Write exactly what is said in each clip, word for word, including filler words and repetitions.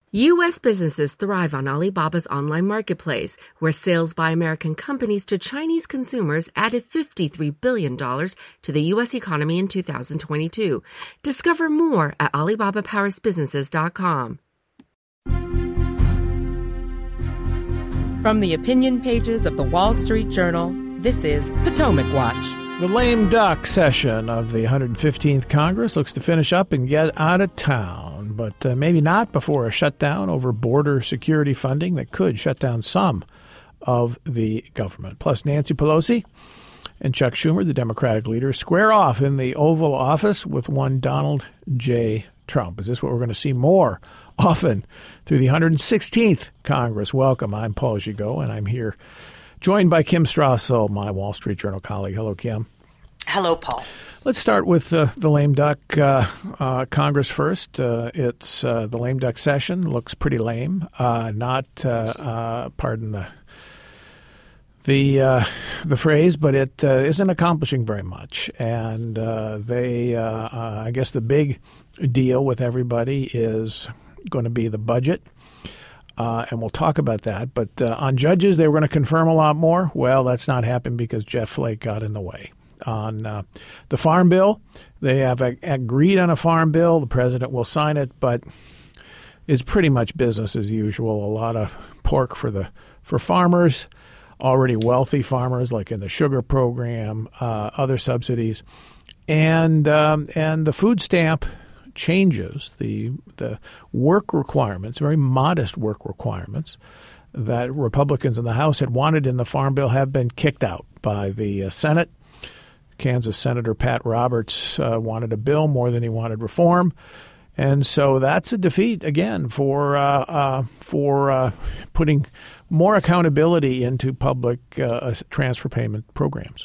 U S businesses thrive on Alibaba's online marketplace, where sales by American companies to Chinese consumers added fifty-three billion dollars to the U S economy in two thousand twenty-two. Discover more at alibaba powers businesses dot com. From the opinion pages of the Wall Street Journal, this is Potomac Watch. The lame duck session of the one hundred fifteenth Congress looks to finish up and get out of town, but uh, maybe not before a shutdown over border security funding that could shut down some of the government. Plus, Nancy Pelosi and Chuck Schumer, the Democratic leader, square off in the Oval Office with one Donald J. Trump. Is this what we're going to see more often through the one hundred sixteenth Congress? Welcome. I'm Paul Gigot, and I'm here joined by Kim Strassel, my Wall Street Journal colleague. Hello, Kim. Hello, Paul. Let's start with uh, the lame duck uh, uh, Congress first. Uh, it's uh, the lame duck session. Looks pretty lame. Uh, not, uh, uh, pardon the the uh, the phrase, but it uh, isn't accomplishing very much. And uh, they, uh, uh, I guess, the big deal with everybody is going to be the budget. Uh, and we'll talk about that. But uh, on judges, they were going to confirm a lot more. Well, that's not happened because Jeff Flake got in the way. On uh, the farm bill, they have ag- agreed on a farm bill. The president will sign it, but it's pretty much business as usual. A lot of pork for the for farmers, already wealthy farmers, like in the sugar program, uh, other subsidies, and um, and the food stamp changes, the the work requirements, very modest work requirements that Republicans in the House had wanted in the Farm Bill have been kicked out by the uh, Senate. Kansas Senator Pat Roberts uh, wanted a bill more than he wanted reform. And so that's a defeat, again, for uh, uh, for uh, putting more accountability into public uh, transfer payment programs.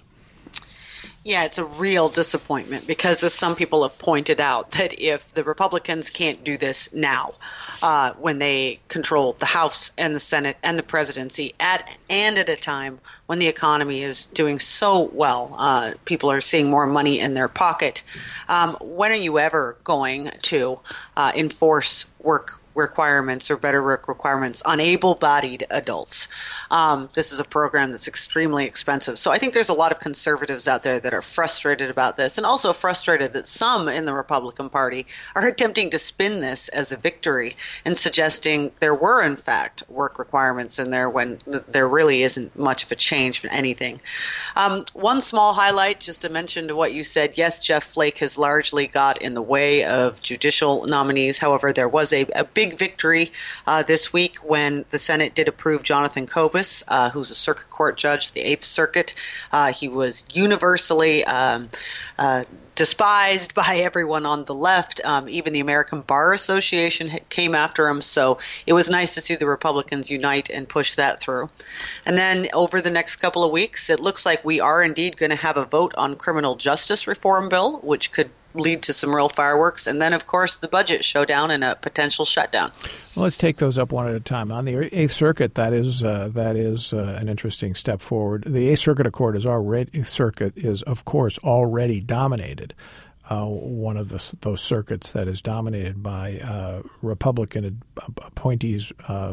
Yeah, it's a real disappointment because, as some people have pointed out, that if the Republicans can't do this now, uh, when they control the House and the Senate and the presidency, at and at a time when the economy is doing so well, uh, people are seeing more money in their pocket, um, when are you ever going to uh, enforce work requirements or better work requirements on able-bodied adults? Um, this is a program that's extremely expensive. So I think there's a lot of conservatives out there that are frustrated about this, and also frustrated that some in the Republican Party are attempting to spin this as a victory and suggesting there were, in fact, work requirements in there when th- there really isn't much of a change for anything. Um, one small highlight, just to mention to what you said, yes, Jeff Flake has largely got in the way of judicial nominees. However, there was a, a big victory uh, this week when the Senate did approve Jonathan Kobus, uh, who's a circuit court judge, the Eighth Circuit. Uh, he was universally um, uh, despised by everyone on the left. Um, even the American Bar Association came after him. So it was nice to see the Republicans unite and push that through. And then over the next couple of weeks, it looks like we are indeed going to have a vote on criminal justice reform bill, which could lead to some real fireworks. And then, of course, the budget showdown and a potential shutdown. Well, let's take those up one at a time. On the Eighth Circuit, that is uh, that is uh, an interesting step forward. The Eighth Circuit Accord is already Circuit is, of course, already dominated. Uh, one of the, those circuits that is dominated by uh, Republican appointees, uh,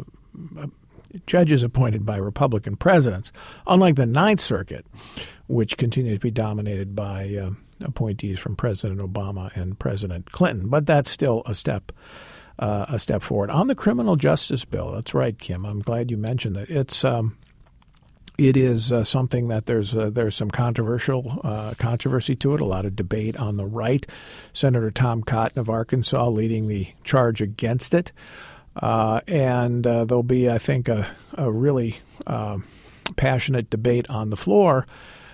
judges appointed by Republican presidents, unlike the Ninth Circuit, which continues to be dominated by uh, appointees from President Obama and President Clinton. But that's still a step uh, a step forward. On the criminal justice bill, that's right, Kim. I'm glad you mentioned that. It's um, it is uh, something that there's uh, there's some controversial uh, controversy to it. A lot of debate on the right. Senator Tom Cotton of Arkansas leading the charge against it, uh, and uh, there'll be, I think, a, a really uh, passionate debate on the floor.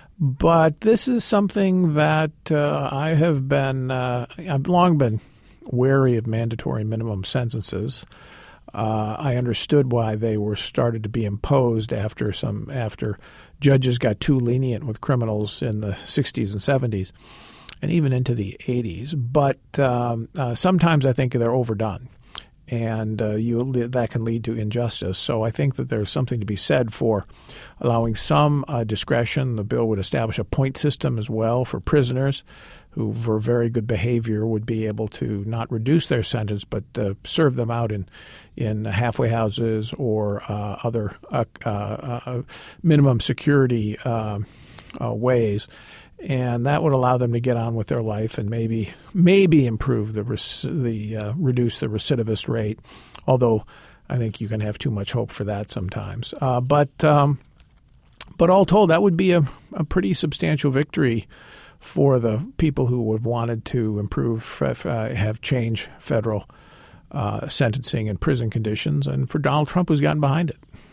But this is something that uh, I have been, uh, I've long been wary of mandatory minimum sentences. Uh, I understood why they were started to be imposed after some, after judges got too lenient with criminals in the sixties and seventies and even into the eighties. But um, uh, sometimes I think they're overdone. and uh, you that can lead to injustice. So I think that there's something to be said for allowing some uh, discretion. The bill would establish a point system as well for prisoners who, for very good behavior, would be able to not reduce their sentence but uh, serve them out in in halfway houses or uh, other uh, uh, uh, minimum security uh, uh, ways. And that would allow them to get on with their life and maybe maybe improve the the uh, reduce the recidivist rate. Although I think you can have too much hope for that sometimes. Uh, but um, but all told, that would be a, a pretty substantial victory for the people who have wanted to improve, uh, have change federal uh, sentencing and prison conditions, and for Donald Trump, who's gotten behind it.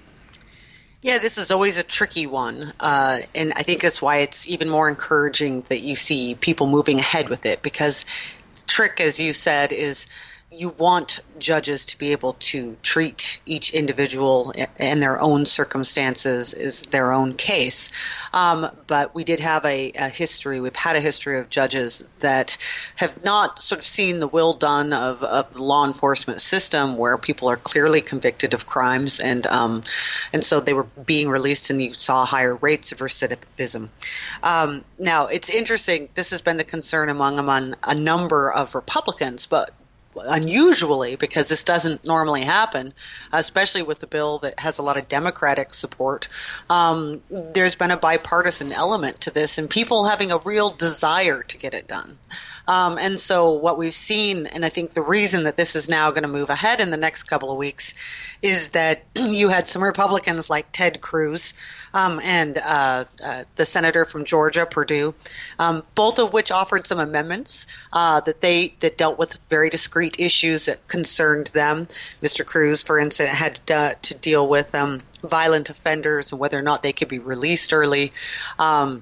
Yeah, this is always a tricky one, uh, and I think that's why it's even more encouraging that you see people moving ahead with it, because the trick, as you said, is you want judges to be able to treat each individual and their own circumstances as their own case. Um, but we did have a, a history, we've had a history of judges that have not sort of seen the will done of, of the law enforcement system, where people are clearly convicted of crimes, and um, and so they were being released, and you saw higher rates of recidivism. Um, now, it's interesting, this has been the concern among, among a number of Republicans, but unusually, because this doesn't normally happen, especially with the bill that has a lot of Democratic support, um, there's been a bipartisan element to this, and people having a real desire to get it done. Um, and so what we've seen, and I think the reason that this is now going to move ahead in the next couple of weeks, is that you had some Republicans like Ted Cruz um, and uh, uh, the senator from Georgia, Perdue, um, both of which offered some amendments uh, that they that dealt with very discrete issues that concerned them. Mister Cruz, for instance, had uh, to deal with um, violent offenders and whether or not they could be released early. Um,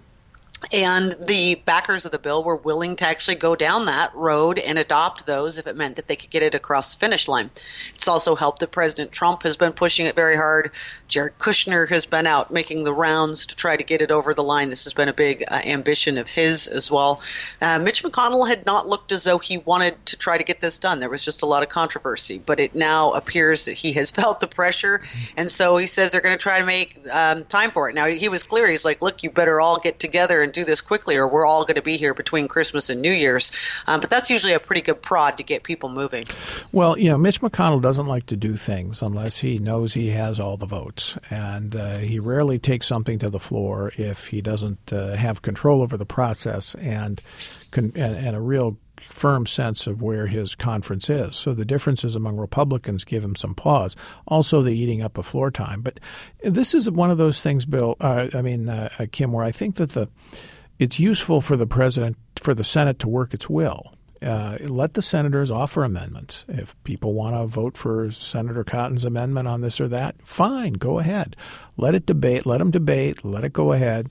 And the backers of the bill were willing to actually go down that road and adopt those if it meant that they could get it across the finish line. It's also helped that President Trump has been pushing it very hard. Jared Kushner has been out making the rounds to try to get it over the line. This has been a big uh, ambition of his as well. Uh, Mitch McConnell had not looked as though he wanted to try to get this done. There was just a lot of controversy, but it now appears that he has felt the pressure, and so he says they're going to try to make um, time for it. Now, he was clear. He's like, look, you better all get together and do this quickly, or we're all going to be here between Christmas and New Year's. Um, but that's usually a pretty good prod to get people moving. Well, you know, Mitch McConnell doesn't like to do things unless he knows he has all the votes. And uh, he rarely takes something to the floor if he doesn't uh, have control over the process and, and, and a real firm sense of where his conference is. So the differences among Republicans give him some pause. Also, the eating up of floor time. But this is one of those things, Bill, uh, I mean, uh, Kim, where I think that the it's useful for the president, for the Senate to work its will. Uh, let the senators offer amendments. If people want to vote for Senator Cotton's amendment on this or that, fine, go ahead. Let it debate. Let them debate. Let it go ahead.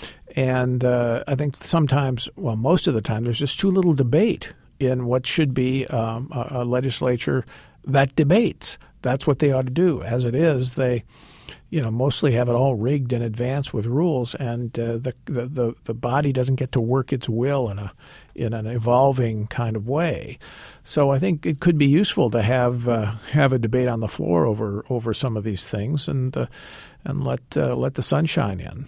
And uh, I think sometimes, well, most of the time, there's just too little debate in what should be um, a, a legislature that debates. That's what they ought to do. As it is, they you know, mostly have it all rigged in advance with rules, and uh, the, the the the body doesn't get to work its will in a in an evolving kind of way. So I think it could be useful to have uh, have a debate on the floor over over some of these things, and uh, and let uh, let the sunshine in.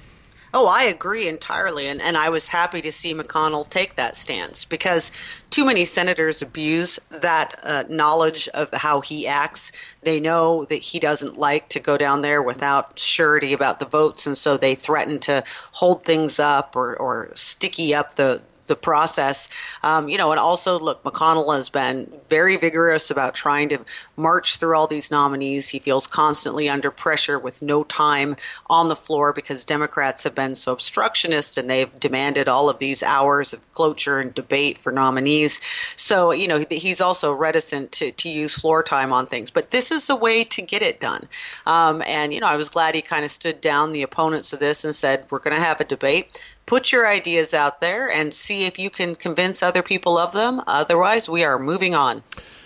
Oh, I agree entirely, and, and I was happy to see McConnell take that stance, because too many senators abuse that uh, knowledge of how he acts. They know that he doesn't like to go down there without surety about the votes, and so they threaten to hold things up or, or sticky up the the process. Um, you know, and also, look, McConnell has been very vigorous about trying to march through all these nominees. He feels constantly under pressure with no time on the floor because Democrats have been so obstructionist and they've demanded all of these hours of cloture and debate for nominees. So, you know, he's also reticent to, to use floor time on things. But this is a way to get it done. Um, and, you know, I was glad he kind of stood down the opponents of this and said, we're going to have a debate. Put your ideas out there and see if you can convince other people of them. Otherwise, we are moving on.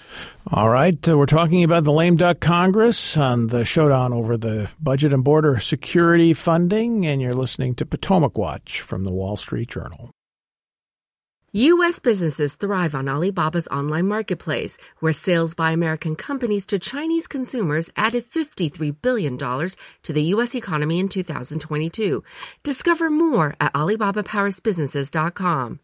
All right. Uh, we're talking about the lame duck Congress on the showdown over the budget and border security funding, and you're listening to Potomac Watch from the Wall Street Journal. U S businesses thrive on Alibaba's online marketplace, where sales by American companies to Chinese consumers added fifty-three billion dollars to the U S economy in two thousand twenty-two. Discover more at alibaba powers businesses dot com.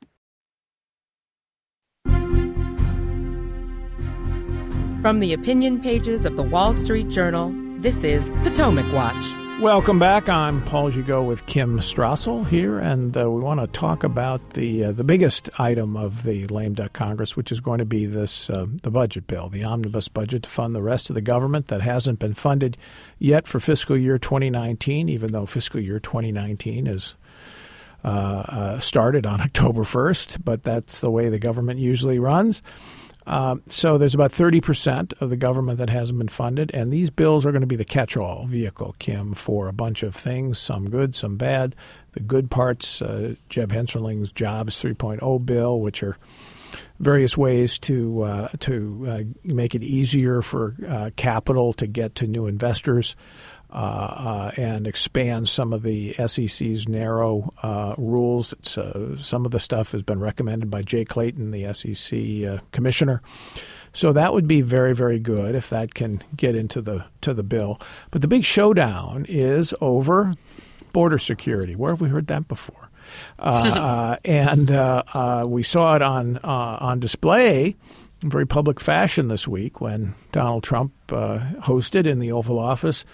From the opinion pages of the Wall Street Journal, this is Potomac Watch. Welcome back. I'm Paul Gigot with Kim Strassel here, and uh, we want to talk about the uh, the biggest item of the lame duck Congress, which is going to be this uh, the budget bill, the omnibus budget to fund the rest of the government that hasn't been funded yet for fiscal year twenty nineteen, even though fiscal year twenty nineteen is uh, uh, started on October first, but that's the way the government usually runs. Uh, so there's about thirty percent of the government that hasn't been funded, and these bills are going to be the catch-all vehicle, Kim, for a bunch of things, some good, some bad. The good parts, uh, Jeb Hensarling's Jobs three point oh bill, which are various ways to uh, to uh, make it easier for uh, capital to get to new investors. Uh, uh, and expand some of the S E C's narrow uh, rules. It's, uh, some of the stuff has been recommended by Jay Clayton, the S E C uh, commissioner. So that would be very, very good if that can get into the to the bill. But the big showdown is over border security. Where have we heard that before? Uh, uh, and uh, uh, we saw it on uh, on display in very public fashion this week when Donald Trump uh, hosted in the Oval Office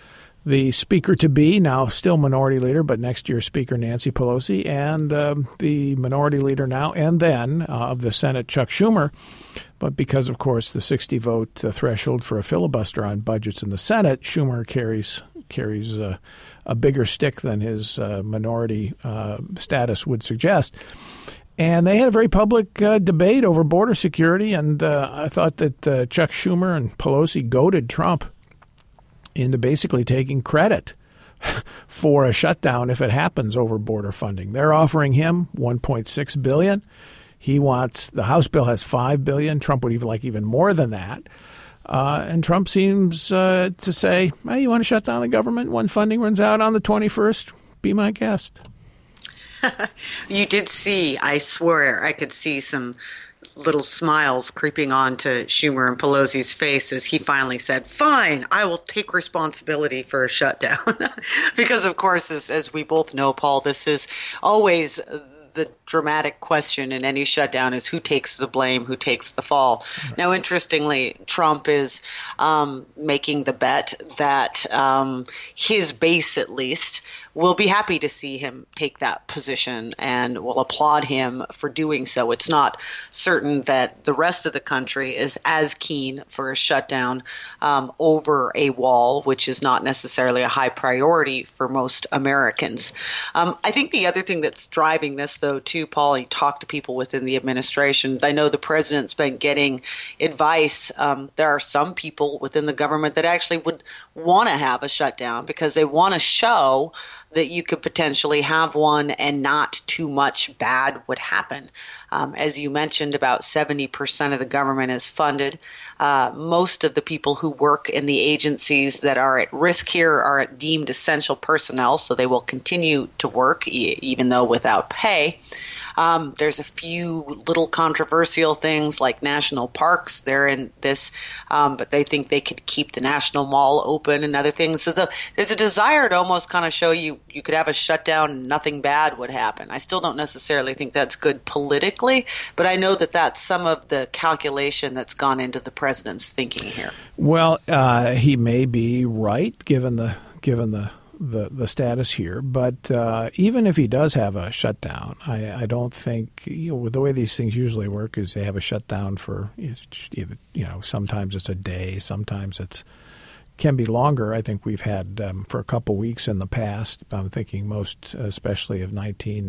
the Speaker-to-be, now still Minority Leader, but next year Speaker Nancy Pelosi, and um, the Minority Leader now and then uh, of the Senate, Chuck Schumer. But because, of course, the sixty-vote uh, threshold for a filibuster on budgets in the Senate, Schumer carries carries uh, a bigger stick than his uh, minority uh, status would suggest. And they had a very public uh, debate over border security, and uh, I thought that uh, Chuck Schumer and Pelosi goaded Trump into basically taking credit for a shutdown if it happens over border funding. They're offering him one point six billion dollars. He wants the House bill has five billion dollars. Trump would even like even more than that. Uh, and Trump seems uh, to say, hey, you want to shut down the government when funding runs out on the twenty-first? Be my guest. You did see, I swear, I could see some little smiles creeping onto Schumer and Pelosi's face as he finally said, fine, I will take responsibility for a shutdown. Because, of course, as, as we both know, Paul, this is always the dramatic question in any shutdown is who takes the blame, who takes the fall. Now, interestingly, Trump is um, making the bet that um, his base, at least, will be happy to see him take that position and will applaud him for doing so. It's not certain that the rest of the country is as keen for a shutdown um, over a wall, which is not necessarily a high priority for most Americans. Um, I think the other thing that's driving this, though, too, Paul, you talk to people within the administration. I know the president's been getting advice. Um, there are some people within the government that actually would want to have a shutdown because they want to show that you could potentially have one and not too much bad would happen. Um, as you mentioned, about seventy percent of the government is funded. Uh, most of the people who work in the agencies that are at risk here are deemed essential personnel, so they will continue to work e- even though without pay. Um, there's a few little controversial things like national parks. They're in this, um, but they think they could keep the National Mall open and other things. So the, there's a desire to almost kind of show you you could have a shutdown and nothing bad would happen. I still don't necessarily think that's good politically, but I know that that's some of the calculation that's gone into the president's thinking here. Well, uh, he may be right, given the given the. The, the status here, but uh, even if he does have a shutdown, I, I don't think, you know, the way these things usually work is they have a shutdown for either, you know, sometimes it's a day, sometimes it's can be longer. I think we've had um, for a couple weeks in the past. I'm thinking most especially of nineteen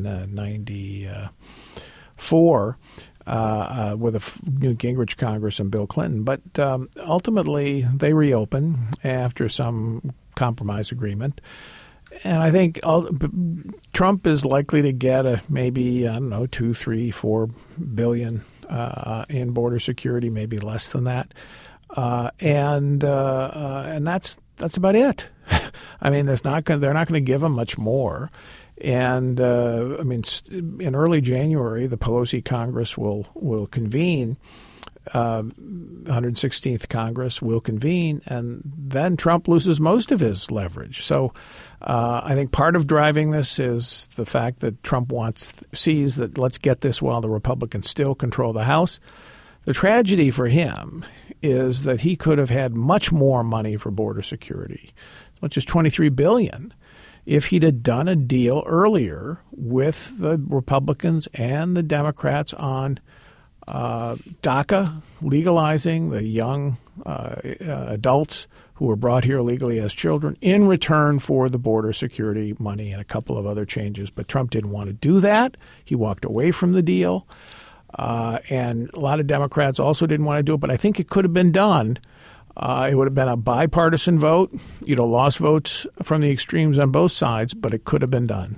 ninety-four uh, uh, with a Newt Gingrich Congress and Bill Clinton, but um, ultimately they reopen after some compromise agreement. And I think uh, Trump is likely to get a maybe, I don't know, two, three, four billion uh, in border security, maybe less than that. Uh, and uh, uh, and that's that's about it. I mean, there's not gonna, they're not going to give him much more. And, uh, I mean, in early January, the Pelosi Congress will, will convene. Uh, one hundred sixteenth Congress will convene, and then Trump loses most of his leverage. So uh, I think part of driving this is the fact that Trump wants sees that let's get this while the Republicans still control the House. The tragedy for him is that he could have had much more money for border security, as much as twenty-three billion dollars, if he'd have done a deal earlier with the Republicans and the Democrats on Uh, DACA, legalizing the young uh, uh, adults who were brought here illegally as children in return for the border security money and a couple of other changes. But Trump didn't want to do that. He walked away from the deal. Uh, and a lot of Democrats also didn't want to do it. But I think it could have been done. Uh, it would have been a bipartisan vote. You'd have lost votes from the extremes on both sides, but it could have been done.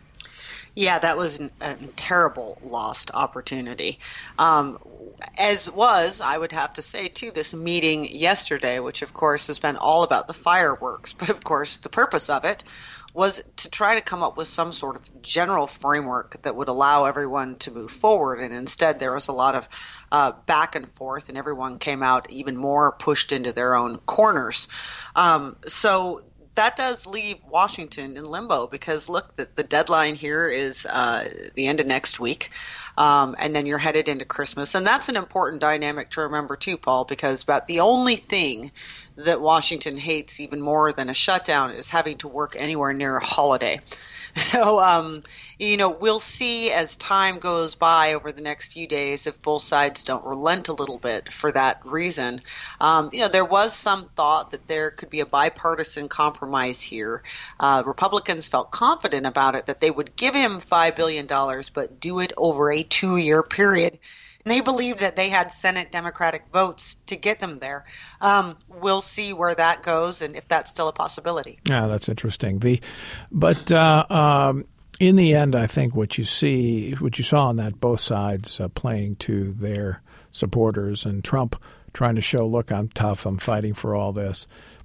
Yeah, that was an, a terrible lost opportunity. Um, as was, I would have to say, too, this meeting yesterday, which, of course, has been all about the fireworks. But, of course, the purpose of it was to try to come up with some sort of general framework that would allow everyone to move forward. And instead, there was a lot of uh, back and forth, and everyone came out even more pushed into their own corners. Um, so that does leave Washington in limbo because, look, the, the deadline here is uh, the end of next week, um, and then you're headed into Christmas. And that's an important dynamic to remember, too, Paul, because about the only thing that Washington hates even more than a shutdown is having to work anywhere near a holiday. So, um, you know, we'll see as time goes by over the next few days if both sides don't relent a little bit for that reason. Um, you know, there was some thought that there could be a bipartisan compromise here. Uh, Republicans felt confident about it, that they would give him five billion dollars, but do it over a two-year period. And they believed that they had Senate Democratic votes to get them there. Um, we'll see where that goes and if that's still a possibility. Yeah, that's interesting. The, but uh, um, in the end, I think what you see, what you saw on that, both sides uh, playing to their supporters, and Trump trying to show, look, I'm tough, I'm fighting for all this.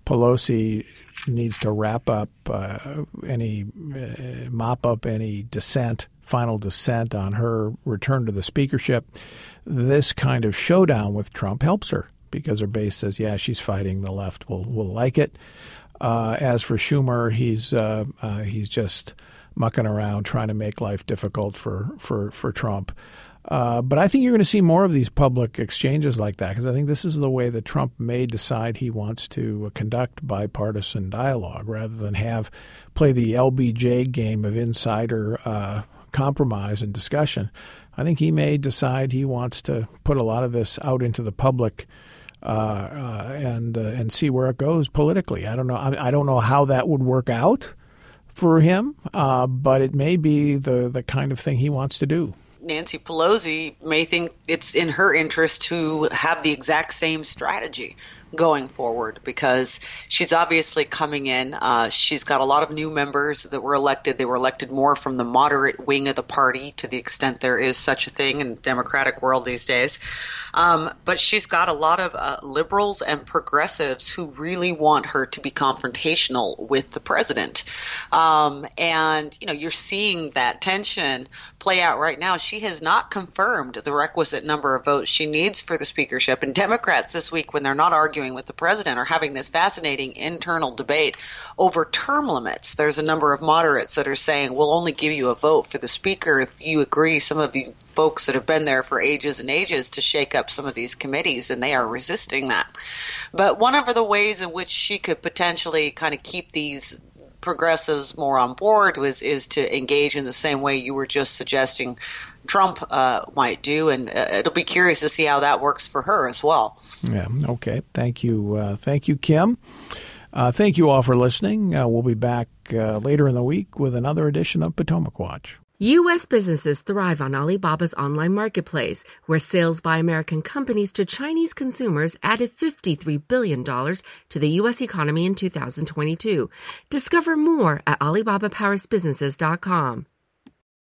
Pelosi needs to wrap up uh, any, uh, mop up any dissent, final dissent on her return to the speakership. This kind of showdown with Trump helps her because her base says, yeah, she's fighting. The left will will like it. Uh, as for Schumer, he's uh, uh, he's just mucking around trying to make life difficult for for for Trump. Uh, but I think you're going to see more of these public exchanges like that because I think this is the way that Trump may decide he wants to conduct bipartisan dialogue rather than have play the L B J game of insider uh, compromise and discussion. I think he may decide he wants to put a lot of this out into the public uh, uh, and uh, and see where it goes politically. I don't know. I, I don't know how that would work out for him, uh, but it may be the the kind of thing he wants to do. Nancy Pelosi may think it's in her interest to have the exact same strategy going forward because she's obviously coming in. Uh, she's got a lot of new members that were elected. They were elected more from the moderate wing of the party to the extent there is such a thing in the Democratic world these days. Um, but she's got a lot of uh, liberals and progressives who really want her to be confrontational with the president. Um, and, you know, you're seeing that tension play out right now. She has not confirmed the requisite number of votes she needs for the speakership. And Democrats this week, when they're not arguing with the president, are having this fascinating internal debate over term limits. There's a number of moderates that are saying, we'll only give you a vote for the speaker if you agree, some of the folks that have been there for ages and ages, to shake up some of these committees, and they are resisting that. But one of the ways in which she could potentially kind of keep these progressives more on board was is to engage in the same way you were just suggesting Trump uh, might do, and uh, it'll be curious to see how that works for her as well. Yeah. Okay. Thank you. Uh, thank you, Kim. Uh, thank you all for listening. Uh, we'll be back uh, later in the week with another edition of Potomac Watch. U S businesses thrive on Alibaba's online marketplace, where sales by American companies to Chinese consumers added fifty-three billion dollars to the U S economy in two thousand twenty-two. Discover more at alibaba powers businesses dot com.